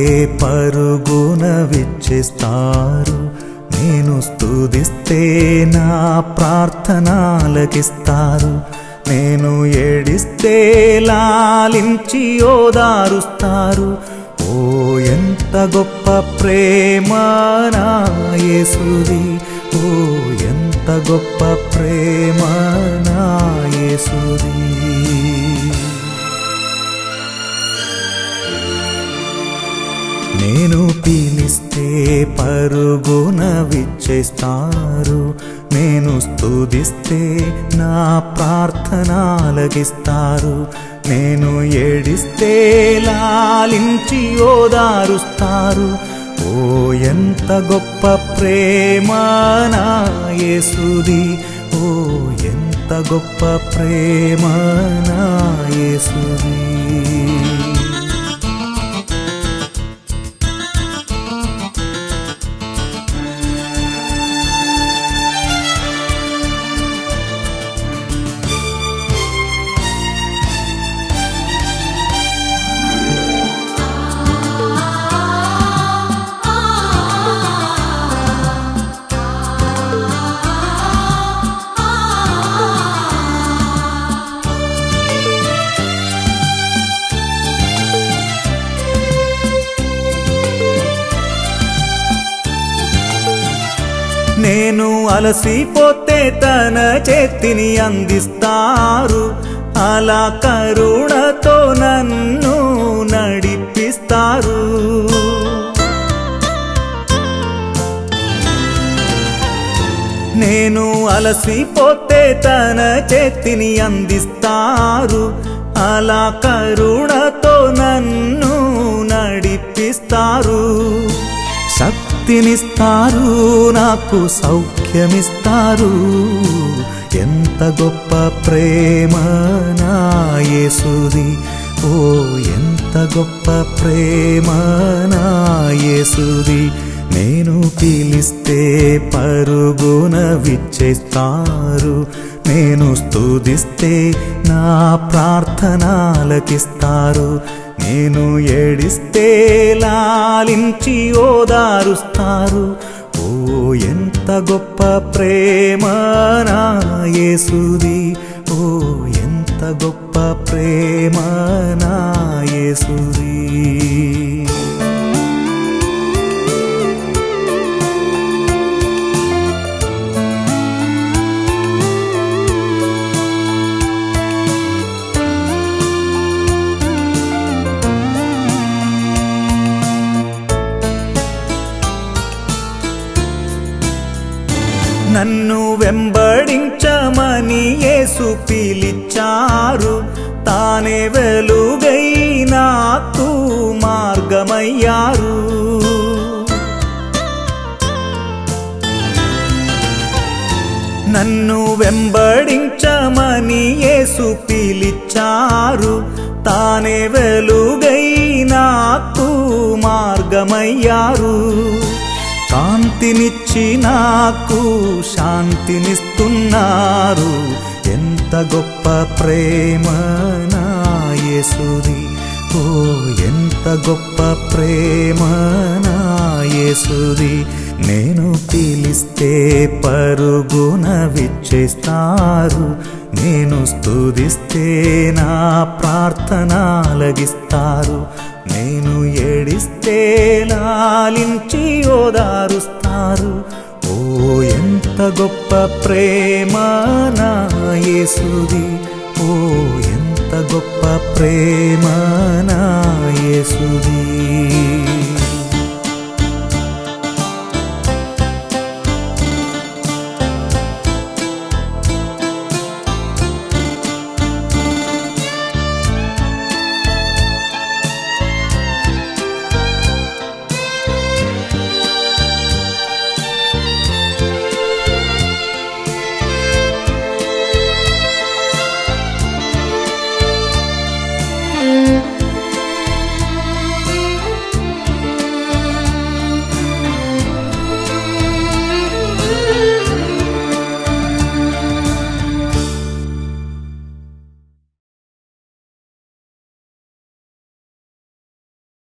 పరుగున విచ్చేస్తారు, నేను స్తుతిస్తే నా ప్రార్థన ఆలకిస్తారు, నేను ఏడిస్తే లాలించి ఓదారుస్తారు. ఓ ఎంత గొప్ప ప్రేమ నా యేసుది, ఓ ఎంత గొప్ప ప్రేమ నా యేసుది. నేను పిలిస్తే పరుగున విచ్చేస్తారు, నేను స్తుతిస్తే నా ప్రార్థన ఆలకిస్తారు, నేను ఏడిస్తే లాలించి ఓదారుస్తారు. ఓ ఎంత గొప్ప ప్రేమ నా యేసుది, ఓ ఎంత గొప్ప ప్రేమ నా యేసుది. నేను అలసిపోతే తన చేతిని అందిస్తారు, అలా కరుణతో నన్ను నడిపిస్తారు. నేను అలసిపోతే తన చేతిని అందిస్తారు, అలా కరుణతో నన్ను నడిపిస్తారు. శక్తినిస్తారు, నాకు సౌఖ్యమిస్తారు, ఎంత గొప్ప ప్రేమ నా యేసుది, ఓ ఎంత గొప్ప ప్రేమ నా యేసుది. నేను పిలిస్తే పరుగున విచ్చేస్తారు, నేను స్తుతిస్తే నా ప్రార్థన ఆలకిస్తారు, నేను ఏడిస్తే లాలించి ఓదారుస్తారు. ఓ ఎంత గొప్ప ప్రేమ నా యేసుది, ఓ ఎంత గొప్ప ప్రేమ నా యేసుది. నన్ను వెంబడించమని యేసు పిలిచారు, తానే వెలుగై నాకు మార్గమయ్యారు. నన్ను వెంబడించమని యేసు పిలిచారు, తానే వెలుగై నాకు మార్గమయ్యారు. కాంతినిచ్చి నాకు శాంతినిస్తున్నారు, ఎంత గొప్ప ప్రేమ నా యేసుది, ఓ ఎంత గొప్ప ప్రేమ నా యేసుది. నేను పిలిస్తే పరుగున విచ్చేస్తారు, నేను స్తుతిస్తే నా ప్రార్థన ఆలకిస్తారు, నేను ఏడిస్తే లాలించి ఓదారుస్తారు. ఓ ఎంత గొప్ప ప్రేమ నా యేసుది, ఓ ఎంత గొప్ప ప్రేమ నా యేసుది.